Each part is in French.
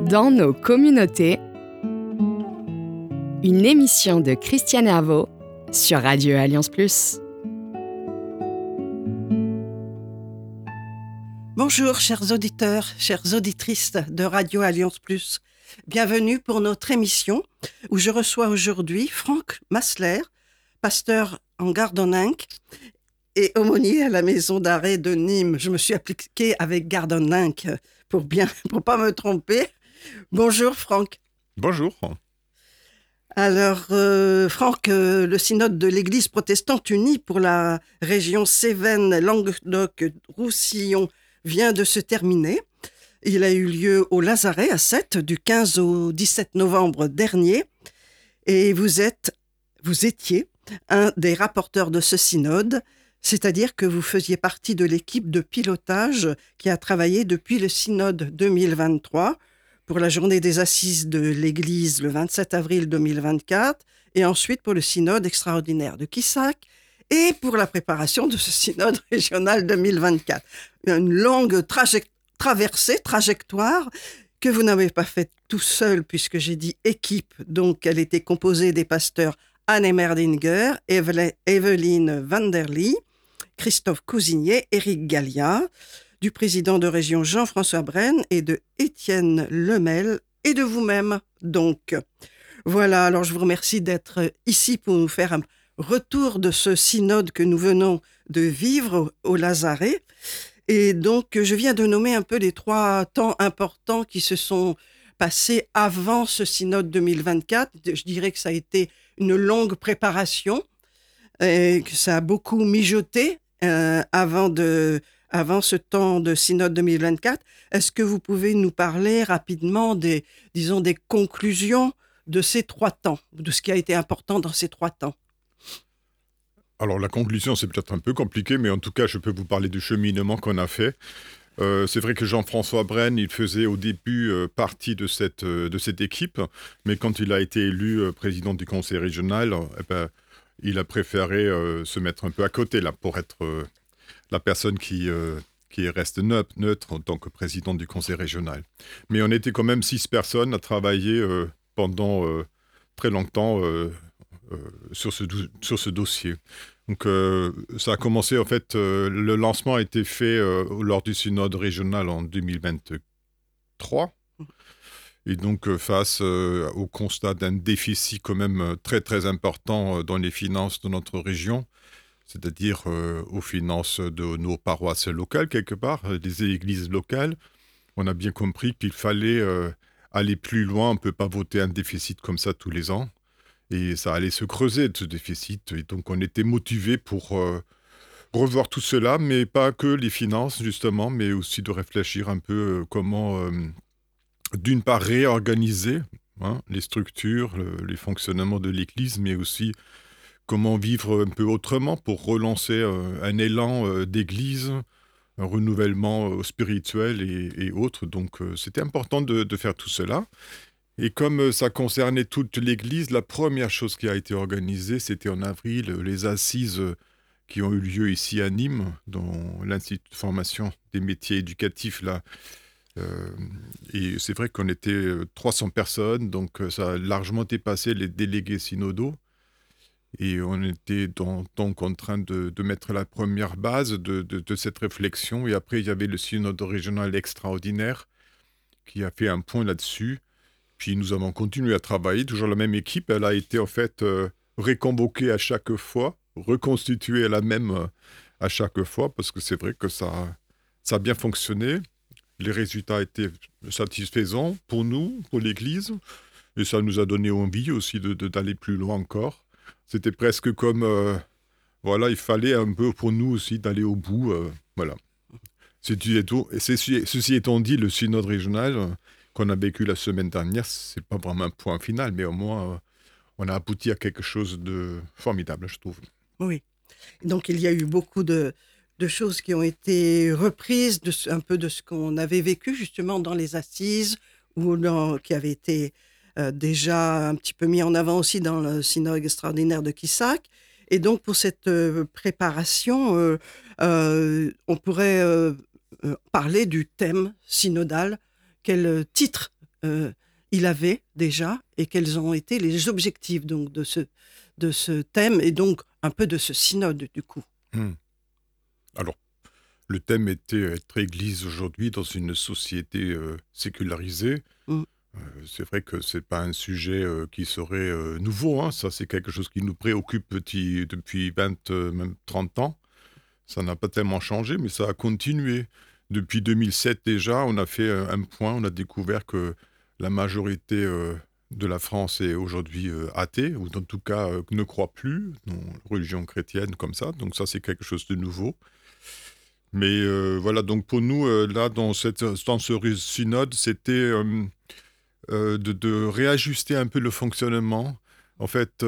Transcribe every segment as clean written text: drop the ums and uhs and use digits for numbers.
Dans nos communautés, une émission de Christiane Herveau sur Radio Alliance Plus. Bonjour chers auditeurs, chères auditrices de Radio Alliance Plus. Bienvenue pour notre émission où je reçois aujourd'hui Franck Massler, pasteur en Gardanlinck et aumônier à la maison d'arrêt de Nîmes. Je me suis appliquée avec Gardanlinck pour pas me tromper. Bonjour Franck. Bonjour. Alors Franck, le synode de l'Église protestante unie pour la région Cévennes-Languedoc-Roussillon vient de se terminer. Il a eu lieu au Lazaret à Sète du 15 au 17 novembre dernier et vous étiez un des rapporteurs de ce synode, c'est-à-dire que vous faisiez partie de l'équipe de pilotage qui a travaillé depuis le synode 2023 pour la journée des assises de l'Église le 27 avril 2024 et ensuite pour le synode extraordinaire de Quissac et pour la préparation de ce synode régional 2024. Une longue trajectoire que vous n'avez pas faite tout seul puisque j'ai dit équipe, donc elle était composée des pasteurs Anne Merdinger, Evelyne Vanderly, Christophe Cousignet, Éric Gallia, du président de région Jean-François Brenne et de Étienne Lemel et de vous-même. Donc, voilà, alors je vous remercie d'être ici pour nous faire un retour de ce synode que nous venons de vivre au Lazaret. Et donc, je viens de nommer un peu les 3 temps importants qui se sont passés avant ce synode 2024. Je dirais que ça a été une longue préparation et que ça a beaucoup mijoté avant ce temps de synode 2024. Est-ce que vous pouvez nous parler rapidement des conclusions de ces 3 temps, de ce qui a été important dans ces 3 temps? Alors la conclusion, c'est peut-être un peu compliqué, mais en tout cas, je peux vous parler du cheminement qu'on a fait. C'est vrai que Jean-François Brenne, il faisait au début partie de cette équipe, mais quand il a été élu président du conseil régional, il a préféré se mettre un peu à côté là, pour être la personne qui reste neutre en tant que président du conseil régional. Mais on était quand même 6 personnes à travailler pendant très longtemps sur ce dossier. Donc ça a commencé en fait, le lancement a été fait lors du synode régional en 2023. Et donc face au constat d'un déficit quand même très très important dans les finances de notre région, c'est-à-dire aux finances de nos paroisses locales quelque part, des églises locales, on a bien compris qu'il fallait aller plus loin. On ne peut pas voter un déficit comme ça tous les ans. Et ça allait se creuser, ce déficit. Et donc, on était motivés pour revoir tout cela, mais pas que les finances, justement, mais aussi de réfléchir un peu comment, d'une part, réorganiser les structures, les fonctionnements de l'Église, mais aussi comment vivre un peu autrement pour relancer un élan d'Église, un renouvellement spirituel et autres. Donc, c'était important de faire tout cela. Et comme ça concernait toute l'Église, la première chose qui a été organisée, c'était en avril, les assises qui ont eu lieu ici à Nîmes, dans l'Institut de formation des métiers éducatifs. Là. Et c'est vrai qu'on était 300 personnes, donc ça a largement dépassé les délégués synodaux. Et on était donc en train de mettre la première base de cette réflexion. Et après, il y avait le synode régional extraordinaire qui a fait un point là-dessus. Puis nous avons continué à travailler, toujours la même équipe. Elle a été en fait réconvoquée à chaque fois, reconstituée à la même à chaque fois, parce que c'est vrai que ça a bien fonctionné. Les résultats étaient satisfaisants pour nous, pour l'Église, et ça nous a donné envie aussi d'aller plus loin encore. C'était presque comme, il fallait un peu pour nous aussi d'aller au bout. Voilà. Ceci étant dit, le synode régional qu'on a vécu la semaine dernière, c'est pas vraiment un point final, mais au moins, on a abouti à quelque chose de formidable, je trouve. Oui. Donc, il y a eu beaucoup de choses qui ont été reprises, un peu de ce qu'on avait vécu justement dans les assises, qui avait été déjà un petit peu mis en avant aussi dans le synode extraordinaire de Quissac. Et donc, pour cette préparation, on pourrait parler du thème synodal. Quel titre il avait déjà et quels ont été les objectifs donc, de ce thème et donc un peu de ce synode du coup. Alors, le thème était être église aujourd'hui dans une société sécularisée. Mm. C'est vrai que c'est pas un sujet qui serait nouveau, hein. Ça, c'est quelque chose qui nous préoccupe depuis 20, même 30 ans. Ça n'a pas tellement changé, mais ça a continué. Depuis 2007 déjà, on a fait un point, on a découvert que la majorité de la France est aujourd'hui athée, ou en tout cas ne croit plus dans la religion chrétienne comme ça. Donc ça, c'est quelque chose de nouveau. Mais voilà, donc pour nous, là, dans ce synode, c'était de réajuster un peu le fonctionnement. En fait,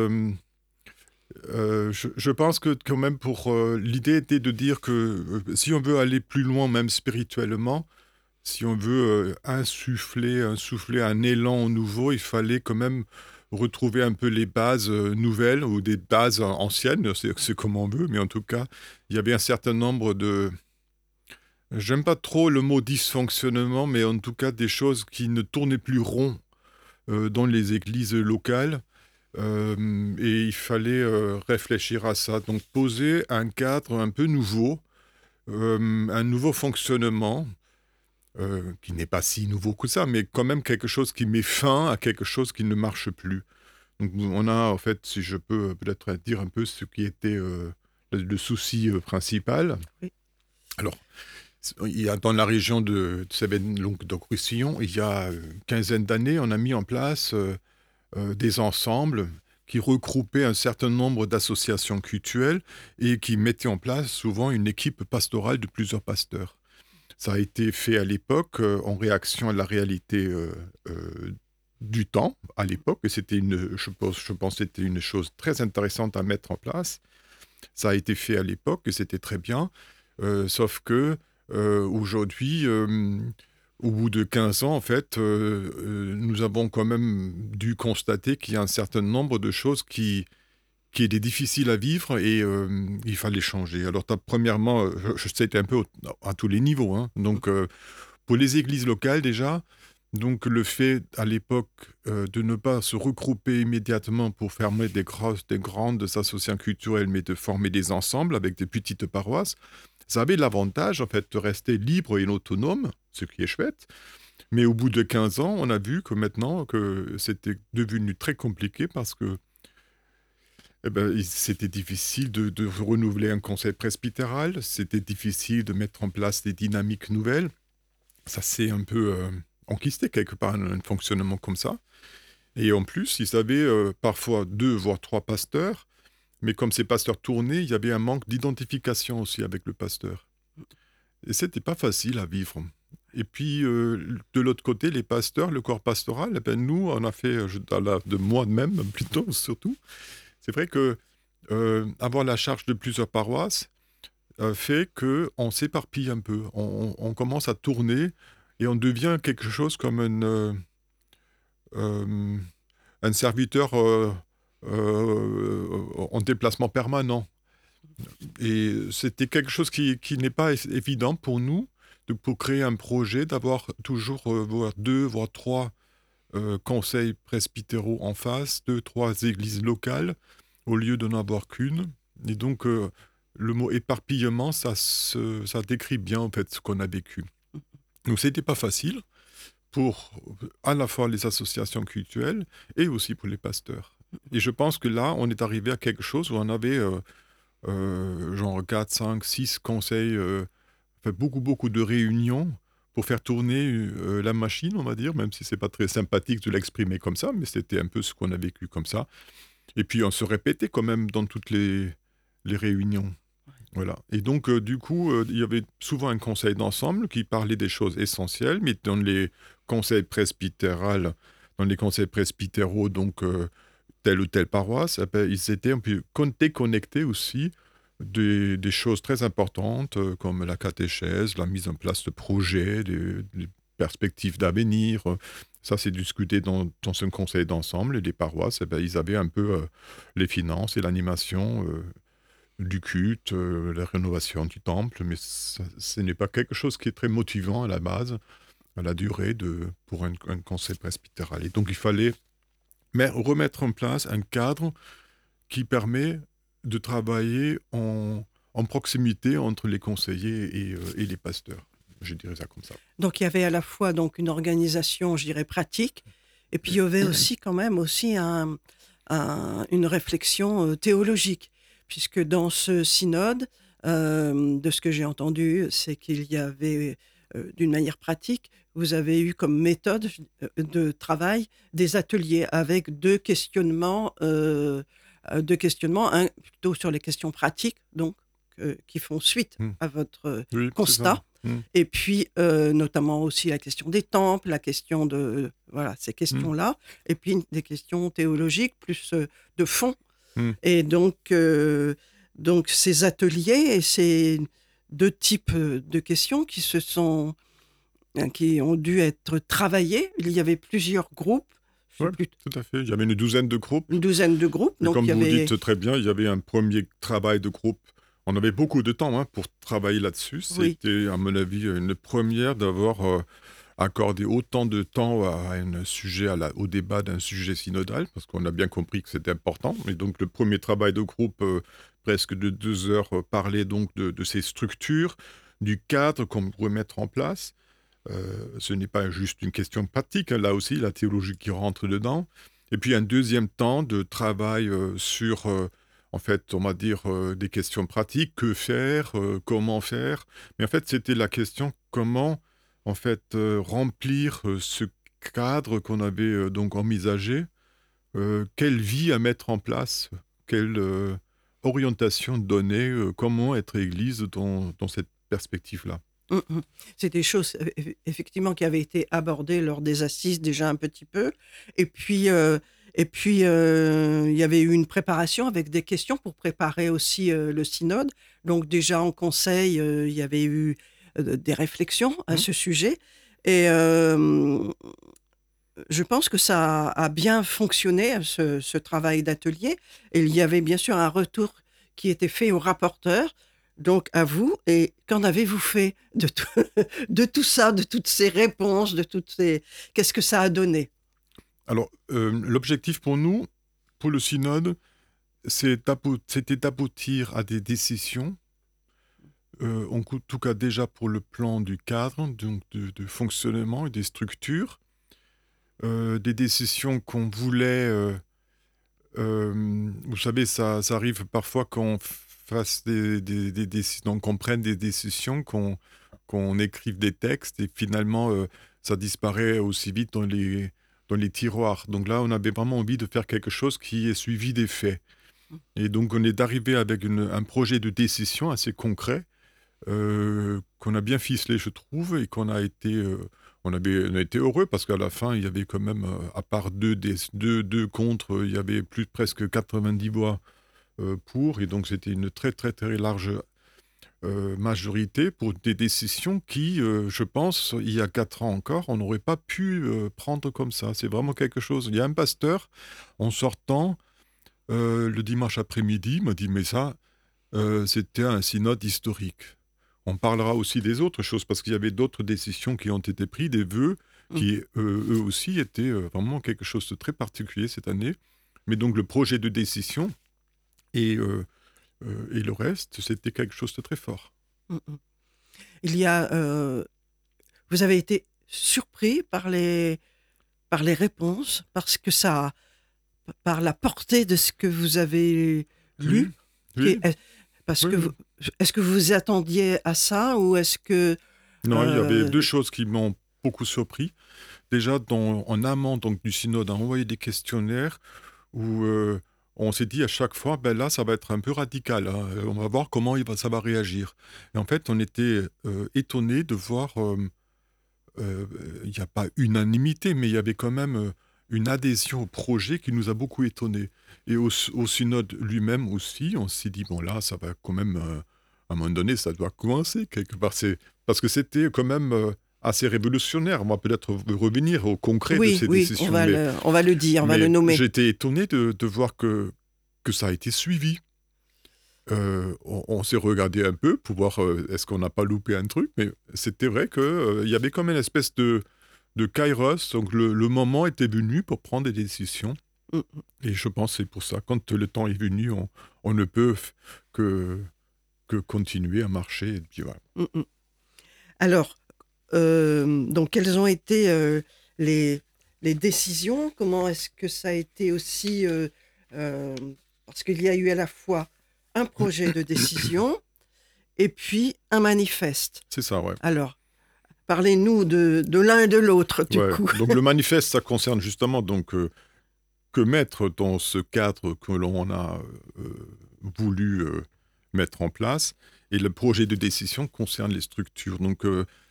je pense que quand même l'idée était de dire que si on veut aller plus loin, même spirituellement, si on veut insuffler un élan nouveau, il fallait quand même retrouver un peu les bases nouvelles ou des bases anciennes, c'est comme on veut, mais en tout cas, il y avait un certain nombre de... J'aime pas trop le mot dysfonctionnement, mais en tout cas des choses qui ne tournaient plus rond dans les églises locales. Et il fallait réfléchir à ça. Donc poser un cadre un peu nouveau, un nouveau fonctionnement, qui n'est pas si nouveau que ça, mais quand même quelque chose qui met fin à quelque chose qui ne marche plus. Donc on a, en fait, si je peux peut-être dire un peu ce qui était le souci principal. Oui. Alors, il y a dans la région de Cévennes-Languedoc-Roussillon, il y a une quinzaine d'années, on a mis en place des ensembles qui regroupaient un certain nombre d'associations cultuelles et qui mettaient en place souvent une équipe pastorale de plusieurs pasteurs. Ça a été fait à l'époque en réaction à la réalité du temps à l'époque, et c'était je pense que c'était une chose très intéressante à mettre en place. Ça a été fait à l'époque et c'était très bien, sauf que aujourd'hui, au bout de 15 ans, en fait, nous avons quand même dû constater qu'il y a un certain nombre de choses qui étaient difficiles à vivre et il fallait changer. Alors, premièrement, c'était un peu à tous les niveaux, hein. Donc, pour les églises locales déjà, donc le fait à l'époque de ne pas se regrouper immédiatement pour former des grandes associations culturelles, mais de former des ensembles avec des petites paroisses, ça avait l'avantage, en fait, de rester libre et autonome, ce qui est chouette. Mais au bout de 15 ans, on a vu que maintenant, que c'était devenu très compliqué parce que c'était difficile de renouveler un conseil presbytéral, c'était difficile de mettre en place des dynamiques nouvelles. Ça s'est un peu enquisté quelque part, un fonctionnement comme ça. Et en plus, ils avaient parfois 2 voire 3 pasteurs. Mais comme ces pasteurs tournaient, il y avait un manque d'identification aussi avec le pasteur. Et c'était pas facile à vivre. Et puis, de l'autre côté, les pasteurs, le corps pastoral, nous, on a fait, de moi-même plutôt, surtout. C'est vrai que avoir la charge de plusieurs paroisses fait qu'on s'éparpille un peu. On commence à tourner et on devient quelque chose comme un serviteur... en déplacement permanent. Et c'était quelque chose qui n'est pas évident pour nous, pour créer un projet, d'avoir toujours voire 2, voire 3 conseils presbytéraux en face, 2, 3 églises locales, au lieu de n'en avoir qu'une. Et donc, le mot éparpillement, ça décrit bien en fait ce qu'on a vécu. Donc, c'était pas facile pour à la fois les associations culturelles et aussi pour les pasteurs. Et je pense que là, on est arrivé à quelque chose où on avait genre 4, 5, 6 conseils, fait beaucoup de réunions pour faire tourner la machine, on va dire, même si c'est pas très sympathique de l'exprimer comme ça, mais c'était un peu ce qu'on a vécu comme ça. Et puis on se répétait quand même dans toutes les réunions. Voilà. Et donc, du coup, il y avait souvent un conseil d'ensemble qui parlait des choses essentielles, mais dans les conseils presbytéraux, donc telle ou telle paroisse, ils étaient un peu déconnectés aussi des choses très importantes comme la catéchèse, la mise en place de projets, des perspectives d'avenir. Ça, c'est discuté dans un conseil d'ensemble. Et les paroisses, ils avaient un peu les finances et l'animation du culte, la rénovation du temple, mais ce n'est pas quelque chose qui est très motivant à la base. à la durée pour un conseil presbytéral. Et donc il fallait remettre en place un cadre qui permet de travailler en proximité entre les conseillers et les pasteurs. Je dirais ça comme ça. Donc il y avait à la fois donc une organisation, je dirais, pratique, et puis il y avait aussi quand même une réflexion théologique, puisque dans ce synode, de ce que j'ai entendu, c'est qu'il y avait, d'une manière pratique, vous avez eu comme méthode de travail des ateliers avec deux questionnements, un plutôt sur les questions pratiques, donc qui font suite à votre Oui, constat. c'est ça. Et puis, notamment aussi la question des temples, la question de... Voilà, ces questions-là. Et puis, des questions théologiques, plus de fond. Et donc, ces ateliers et ces deux types de questions qui ont dû être travaillés. Il y avait plusieurs groupes. Oui, tout à fait. Il y avait une douzaine de groupes. Une douzaine de groupes. Et donc, comme vous dites très bien, il y avait un premier travail de groupe. On avait beaucoup de temps pour travailler là-dessus. C'était, à mon avis, une première d'avoir accordé autant de temps à un sujet, au débat d'un sujet synodal, parce qu'on a bien compris que c'était important. Et donc, le premier travail de groupe, presque de 2 heures, parlait donc de ces structures, du cadre qu'on pourrait mettre en place. Ce n'est pas juste une question pratique, là aussi, la théologie qui rentre dedans. Et puis, un deuxième temps de travail sur... en fait, on va dire des questions pratiques, que faire, comment faire. Mais en fait, c'était la question comment, en fait, remplir ce cadre qu'on avait donc envisagé, quelle vie à mettre en place, quelle orientation donner, comment être Église dans cette perspective-là. C'est des choses, effectivement, qui avaient été abordées lors des assises déjà un petit peu. Et puis, il y avait eu une préparation avec des questions pour préparer aussi le synode. Donc déjà en conseil, il y avait eu des réflexions à ce sujet. Et je pense que ça a bien fonctionné, ce travail d'atelier. Et il y avait bien sûr un retour qui était fait au rapporteur, donc à vous. Et qu'en avez-vous fait de tout ça, de toutes ces réponses, Qu'est-ce que ça a donné ? Alors, l'objectif pour nous, pour le synode, c'était d'aboutir à des décisions, en tout cas déjà pour le plan du cadre, donc de fonctionnement et des structures, des décisions qu'on voulait... vous savez, ça arrive parfois qu'on fasse des décisions, qu'on prenne des décisions, qu'on écrive des textes, et finalement, ça disparaît aussi vite dans les tiroirs. Donc là, on avait vraiment envie de faire quelque chose qui est suivi des faits. Et donc, on est arrivé avec un projet de décision assez concret, qu'on a bien ficelé, je trouve, et qu'on a été... on a été heureux parce qu'à la fin, il y avait quand même, à part deux contre, il y avait presque 90 voix pour. Et donc, c'était une très, très, très large majorité pour des décisions qui, je pense, il y a 4 ans encore, on n'aurait pas pu prendre comme ça. C'est vraiment quelque chose. Il y a un pasteur, en sortant le dimanche après-midi, m'a dit, mais ça, c'était un synode historique. On parlera aussi des autres choses, parce qu'il y avait d'autres décisions qui ont été prises, des vœux, qui eux aussi étaient vraiment quelque chose de très particulier cette année. Mais donc le projet de décision et le reste, c'était quelque chose de très fort. Il y a... vous avez été surpris par les réponses, parce que par la portée de ce que vous avez lu. Oui. Parce que est-ce que vous vous attendiez à ça, ou est-ce que... Non, il y avait 2 choses qui m'ont beaucoup surpris. Déjà, en amont donc, du synode, on a envoyé des questionnaires où on s'est dit à chaque fois, ben là, ça va être un peu radical. Hein. On va voir comment ça va réagir. Et en fait, on était étonnés de voir, il n'y a pas unanimité, mais il y avait quand même une adhésion au projet qui nous a beaucoup étonnés. Et au synode lui-même aussi, on s'est dit, bon là, ça va quand même, à un moment donné, ça doit coincer quelque part. Parce que c'était quand même assez révolutionnaire. On va peut-être revenir au concret de ces décisions. On va le dire, on va le nommer. J'étais étonné de voir que ça a été suivi. on s'est regardé un peu pour voir est-ce qu'on n'a pas loupé un truc, mais c'était vrai qu'il y avait comme une espèce de kairos, donc le moment était venu pour prendre des décisions. Mm, Et je pense que c'est pour ça, quand le temps est venu, on ne peut que continuer à marcher. Et puis voilà. mm. Alors, donc, quelles ont été les décisions? Comment est-ce que ça a été aussi parce qu'il y a eu à la fois un projet de décision et puis un manifeste. C'est ça, ouais. Alors, parlez-nous de l'un et de l'autre, du Ouais. coup. Donc le manifeste, ça concerne justement donc, que mettre dans ce cadre que l'on a voulu mettre en place. Et le projet de décision concerne les structures. Donc,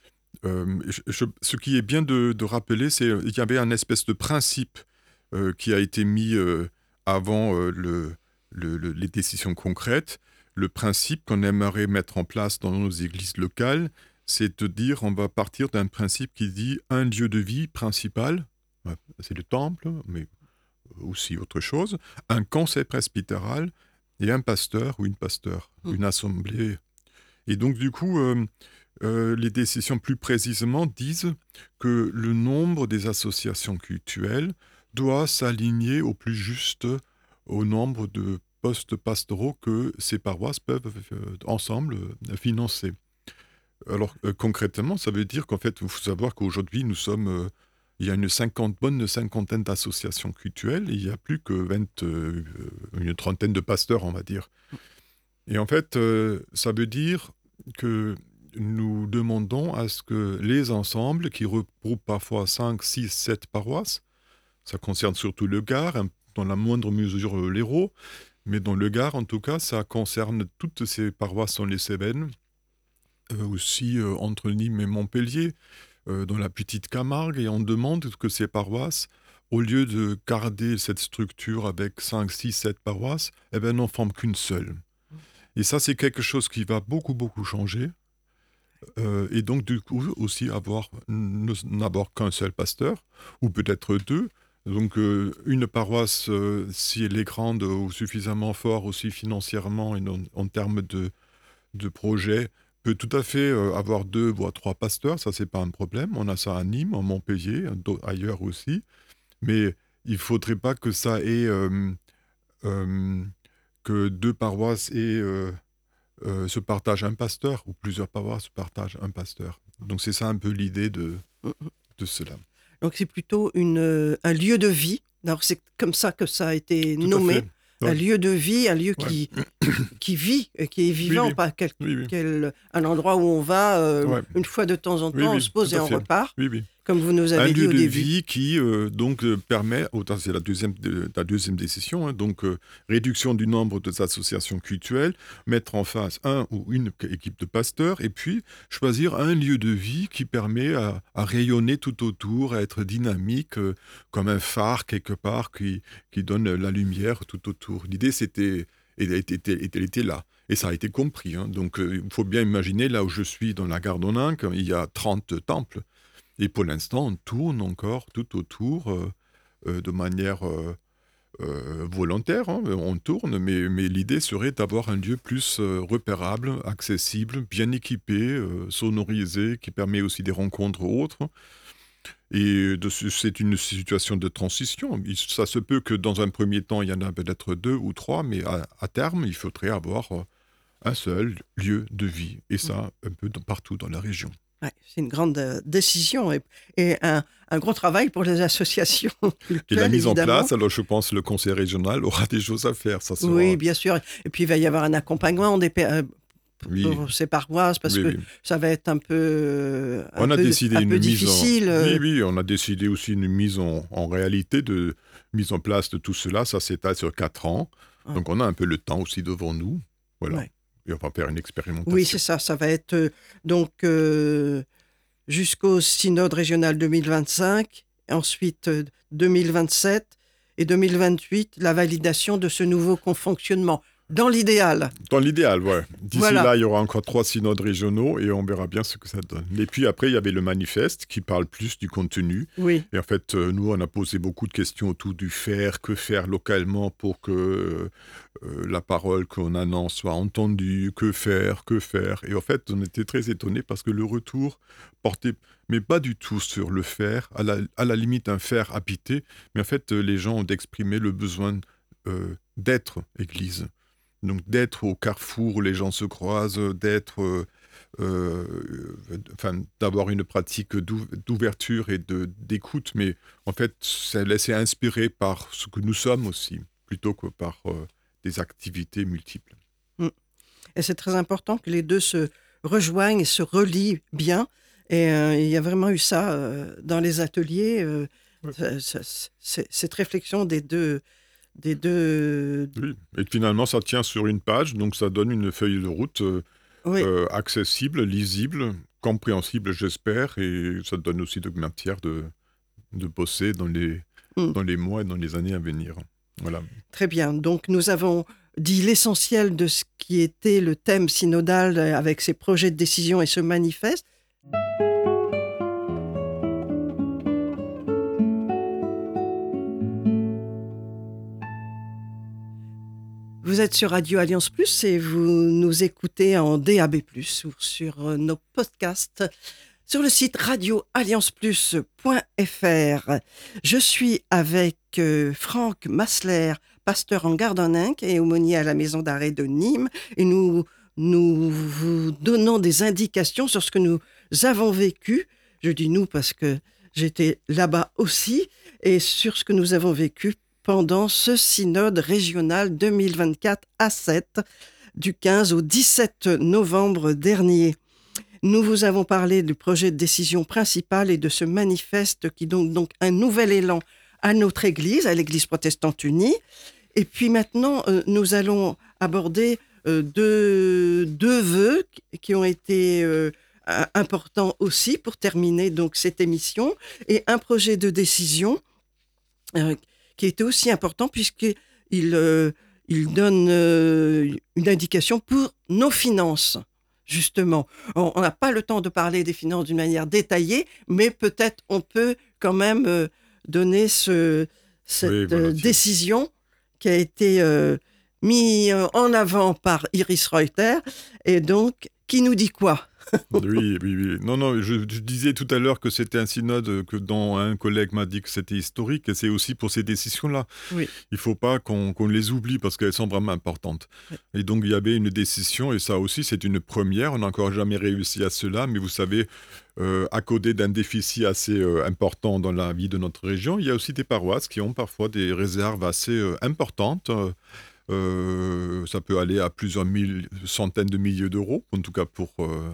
ce qui est bien de rappeler, c'est qu'il y avait un espèce de principe qui a été mis avant les décisions concrètes. Le principe qu'on aimerait mettre en place dans nos églises locales, c'est de dire on va partir d'un principe qui dit un lieu de vie principal, c'est le temple, mais aussi autre chose, un conseil presbytéral et un pasteur ou une pasteur, une assemblée. Et donc du coup, les décisions plus précisément disent que le nombre des associations cultuelles doit s'aligner au plus juste au nombre de postes pastoraux que ces paroisses peuvent ensemble financer. Alors concrètement, ça veut dire qu'en fait, il faut savoir qu'aujourd'hui, nous sommes... il y a une cinquantaine d'associations cultuelles et il n'y a plus que une trentaine de pasteurs, on va dire. Et en fait, ça veut dire que nous demandons à ce que les ensembles, qui regroupent parfois 5, 6, 7 paroisses, ça concerne surtout le Gard, dans la moindre mesure l'Hérault, mais dans le Gard, en tout cas, ça concerne toutes ces paroisses dans les Cévennes, aussi entre Nîmes et Montpellier, dans la petite Camargue, et on demande que ces paroisses, au lieu de garder cette structure avec 5, 6, 7 paroisses, eh ben, n'en forment qu'une seule. Et ça, c'est quelque chose qui va beaucoup, beaucoup changer. Et donc, du coup, aussi n'avoir qu'un seul pasteur, ou peut-être deux. Donc, une paroisse, si elle est grande ou suffisamment forte aussi financièrement et en termes de projet, peut tout à fait avoir 2 voire 3 pasteurs, ça c'est pas un problème. On a ça à Nîmes, à Montpellier, ailleurs aussi. Mais il ne faudrait pas que ça ait que 2 paroisses se partagent un pasteur, ou plusieurs paroisses se partagent un pasteur. Donc c'est ça un peu l'idée de cela. Donc c'est plutôt un lieu de vie. Alors c'est comme ça que ça a été Tout nommé. à fait. Ouais. Un lieu de vie, un lieu qui vit, qui est vivant, Oui. pas Oui. un endroit où on va Ouais. une fois de temps en temps, Oui, on se pose tout et à on fait. repart, Oui. comme vous nous Un avez dit lieu au de début. vie qui permet, c'est la deuxième décision, donc réduction du nombre des associations cultuelles, mettre en face un ou une équipe de pasteurs, et puis choisir un lieu de vie qui permet à rayonner tout autour, à être dynamique, comme un phare quelque part qui donne la lumière tout autour. L'idée, elle était là. Et ça a été compris. Donc, il faut bien imaginer, là où je suis, dans la Gardoninque, il y a 30 temples. Et pour l'instant, on tourne encore tout autour de manière volontaire. On tourne, mais l'idée serait d'avoir un lieu plus repérable, accessible, bien équipé, sonorisé, qui permet aussi des rencontres autres. Et c'est une situation de transition. Ça se peut que dans un premier temps, il y en a peut-être 2 ou 3, mais à terme, il faudrait avoir un seul lieu de vie. Et ça, un peu partout dans la région. Ouais, c'est une grande décision et un gros travail pour les associations culturelles, Et la mise en évidemment. place, alors je pense que le conseil régional aura des choses à faire. Ça sera... Oui, bien sûr. Et puis, il va y avoir un accompagnement Oui. pour ces paroisses, parce que ça va être un peu on a décidé une difficile. Oui, on a décidé aussi une mise en réalité de mise en place de tout cela. Ça s'étale sur 4 ans. Ouais. Donc, on a un peu le temps aussi devant nous. Voilà. Ouais. Et on va faire une expérimentation. Oui, c'est ça. Ça va être donc jusqu'au synode régional 2025, ensuite 2027 et 2028, la validation de ce nouveau fonctionnement. Dans l'idéal. Dans l'idéal, ouais. D'ici Voilà. là, il y aura encore 3 synodes régionaux et on verra bien ce que ça donne. Et puis après, il y avait le manifeste qui parle plus du contenu. Oui. Et en fait, nous, on a posé beaucoup de questions autour du faire, que faire localement pour que la parole qu'on annonce soit entendue, que faire. Et en fait, on était très étonnés parce que le retour portait, mais pas du tout sur le faire, à la limite un faire habité, mais en fait, les gens ont exprimé le besoin d'être Église. Donc d'être au carrefour où les gens se croisent, d'avoir une pratique d'ouverture et d'écoute, mais en fait, c'est laisser inspirer par ce que nous sommes aussi, plutôt que par des activités multiples. Et c'est très important que les deux se rejoignent et se relient bien. Et il y a vraiment eu ça dans les ateliers, cette réflexion des deux. Oui. Et finalement, ça tient sur une page, donc ça donne une feuille de route Oui. accessible, lisible, compréhensible, j'espère, et ça donne aussi de matière de bosser dans les mois et dans les années à venir. Voilà. Très bien. Donc, nous avons dit l'essentiel de ce qui était le thème synodal avec ses projets de décision et ce manifeste. Vous êtes sur Radio Alliance Plus et vous nous écoutez en DAB+, ou sur nos podcasts sur le site radioallianceplus.fr. Je suis avec Franck Massler, pasteur en Gardanninck et aumônier à la maison d'arrêt de Nîmes. Et nous vous donnons des indications sur ce que nous avons vécu. Je dis nous parce que j'étais là-bas aussi. Et sur ce que nous avons vécu pendant ce synode régional 2024 à 7, du 15 au 17 novembre dernier. Nous vous avons parlé du projet de décision principal et de ce manifeste qui donne donc un nouvel élan à notre Église, à l'Église protestante unie. Et puis maintenant, nous allons aborder deux vœux qui ont été importants aussi pour terminer donc cette émission, et un projet de décision qui était aussi important puisqu'il donne une indication pour nos finances. Justement, on n'a pas le temps de parler des finances d'une manière détaillée, mais peut-être on peut quand même donner cette décision qui a été mise en avant par Iris Reuter, et donc qui nous dit quoi ? Oui. Non, je disais tout à l'heure que c'était un synode dont un collègue m'a dit que c'était historique, et c'est aussi pour ces décisions-là. Oui. Il ne faut pas qu'on les oublie parce qu'elles sont vraiment importantes. Oui. Et donc, il y avait une décision, et ça aussi, c'est une première. On n'a encore jamais réussi à cela, mais vous savez, à côté d'un déficit assez important dans la vie de notre région, il y a aussi des paroisses qui ont parfois des réserves assez importantes. Ça peut aller à plusieurs centaines de milliers d'euros, en tout cas pour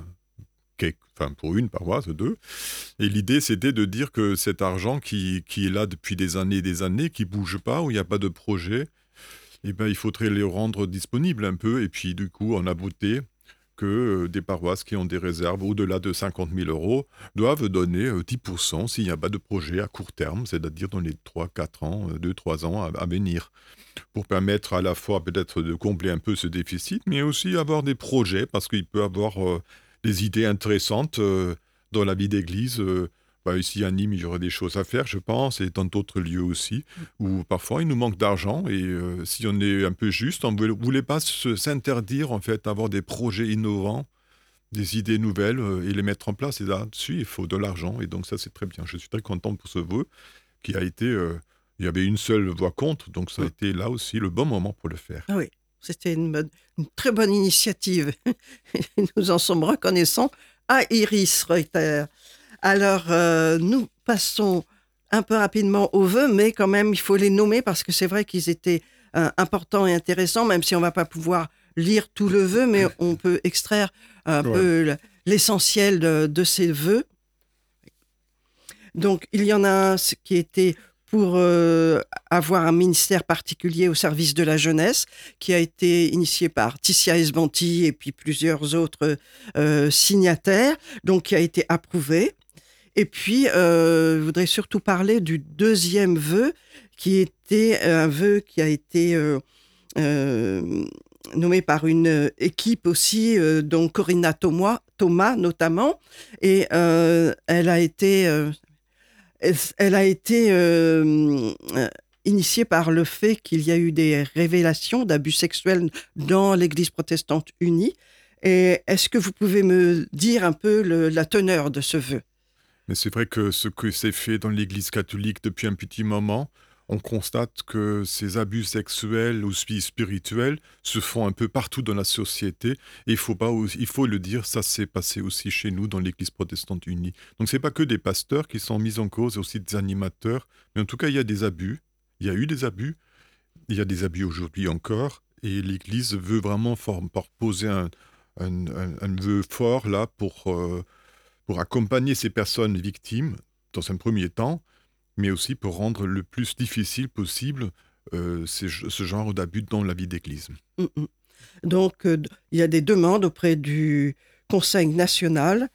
une paroisse, deux. Et l'idée, c'était de dire que cet argent qui est là depuis des années, qui ne bouge pas, où il n'y a pas de projet, il faudrait les rendre disponibles un peu. Et puis, du coup, on a voté que des paroisses qui ont des réserves au-delà de 50 000 euros doivent donner 10% s'il n'y a pas de projet à court terme, c'est-à-dire dans les 3-4 ans, 2-3 ans à venir, pour permettre à la fois peut-être de combler un peu ce déficit, mais aussi avoir des projets, parce qu'il peut y avoir des idées intéressantes dans la vie d'église. Ici à Nîmes, il y aurait des choses à faire, je pense, et dans d'autres lieux aussi, où parfois il nous manque d'argent, et si on est un peu juste, on ne voulait pas s'interdire, en fait, d'avoir des projets innovants, des idées nouvelles, et les mettre en place. Et là-dessus, il faut de l'argent, et donc ça, c'est très bien. Je suis très content pour ce vœu, qui a été... il y avait une seule voix contre, donc ça a été là aussi le bon moment pour le faire. Oui, c'était une très bonne initiative. Nous en sommes reconnaissants à Iris Reuter. Alors, nous passons un peu rapidement aux vœux, mais quand même, il faut les nommer parce que c'est vrai qu'ils étaient importants et intéressants, même si on ne va pas pouvoir lire tout le vœu, mais on peut extraire un peu l'essentiel de ces vœux. Donc, il y en a un qui était pour avoir un ministère particulier au service de la jeunesse, qui a été initié par Ticia Esbanti et puis plusieurs autres signataires, donc qui a été approuvé. Et puis, je voudrais surtout parler du deuxième vœu, qui était un vœu qui a été nommée par une équipe aussi, dont Corinna Thomas notamment, et elle a été initiée par le fait qu'il y a eu des révélations d'abus sexuels dans l'Église protestante unie. Et est-ce que vous pouvez me dire un peu la teneur de ce vœu? Mais c'est vrai que ce que s'est fait dans l'Église catholique depuis un petit moment, on constate que ces abus sexuels ou spirituels se font un peu partout dans la société. Et il faut le dire, ça s'est passé aussi chez nous dans l'Église protestante unie. Donc c'est pas que des pasteurs qui sont mis en cause, aussi des animateurs. Mais en tout cas, il y a des abus. Il y a eu des abus. Il y a des abus aujourd'hui encore. Et l'Église veut vraiment poser un vœu fort là pour accompagner ces personnes victimes dans un premier temps, mais aussi pour rendre le plus difficile possible ce genre d'abus dans la vie d'Église. Donc, il y a des demandes auprès du Conseil national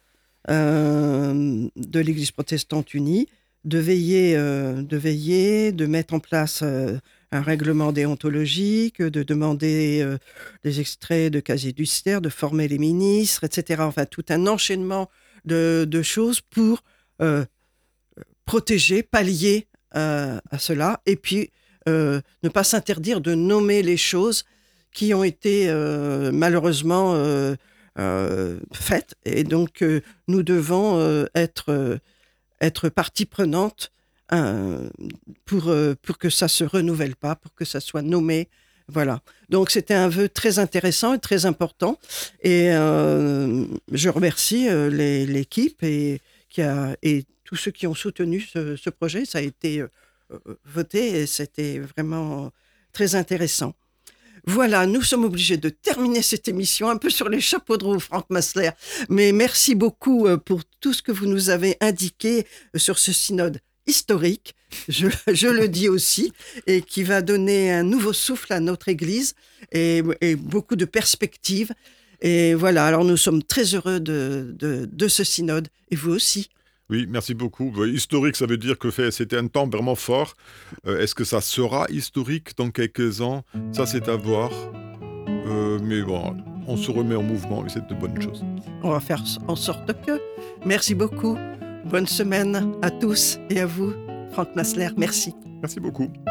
de l'Église protestante unie de veiller, de mettre en place un règlement déontologique, de demander des extraits de casier judiciaire, de former les ministres, etc. Enfin, tout un enchaînement de choses pour protéger, pallier à cela, et puis ne pas s'interdire de nommer les choses qui ont été malheureusement faites. Et donc, nous devons être partie prenante pour que ça ne se renouvelle pas, pour que ça soit nommé. Voilà. Donc, c'était un vœu très intéressant et très important. Et je remercie l'équipe et tous ceux qui ont soutenu ce projet. Ça a été voté et c'était vraiment très intéressant. Voilà, nous sommes obligés de terminer cette émission un peu sur les chapeaux de roue, Franck Massler. Mais merci beaucoup pour tout ce que vous nous avez indiqué sur ce synode historique, je le dis aussi, et qui va donner un nouveau souffle à notre Église et beaucoup de perspectives. Et voilà, alors nous sommes très heureux de ce synode, et vous aussi. Oui, merci beaucoup. Historique, ça veut dire que c'était un temps vraiment fort. Est-ce que ça sera historique dans quelques ans? Ça, c'est à voir. Mais bon, on se remet en mouvement et c'est de bonnes choses. On va faire en sorte que. Merci beaucoup. Bonne semaine à tous et à vous, Franck Massler. Merci. Merci beaucoup.